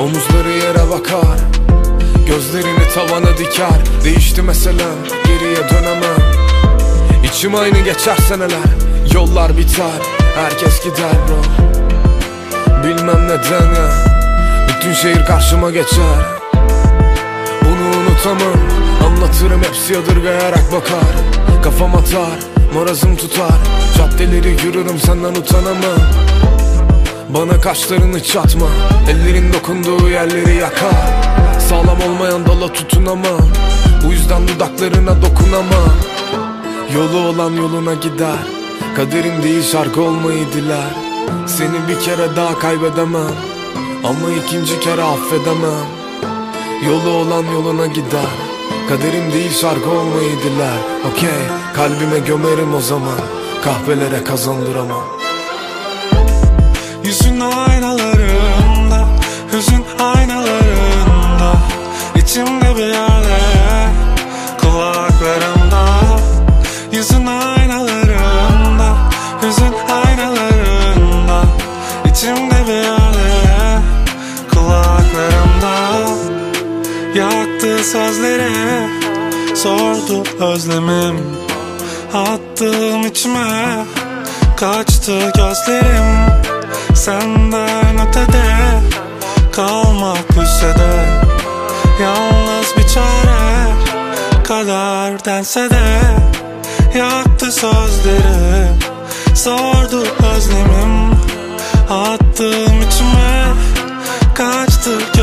Omuzları yere bakar, gözlerini tavana diker. Değişti meselem, geriye dönemem. İçim aynı geçer seneler, yollar biter, herkes gider bro. Bilmem neden ya, bütün şehir karşıma geçer. Bunu unutamam, anlatırım hepsi yadırgayarak bakar. Kafam atar, marazım tutar, caddeleri yürürüm senden utanamam. Bana kaşlarını çatma, ellerin dokunduğu yerleri yakar. Sağlam olmayan dala tutunamam, bu yüzden dudaklarına dokunamam. Yolu olan yoluna gider, kaderim değil şarkı olmayı diler. Seni bir kere daha kaybedemem, ama ikinci kere affedemem. Yolu olan yoluna gider, kaderim değil şarkı olmayı diler. Okey, kalbime gömerim o zaman, kahvelere kazandıramam. Yüzün aynalarında, hüzün aynalarında, içimde bir yerde, kulaklarımda. Yüzün aynalarında, hüzün aynalarında, içimde bir yerde, kulaklarımda. Yaktı sözleri, sordu özlemim, attım içime, kaçtı gözlerim. Senden ötede kalmak küsede, yalnız bir çare kaderdense de. Yaktı sözleri, sordu özlemim, attım içime, kaçtı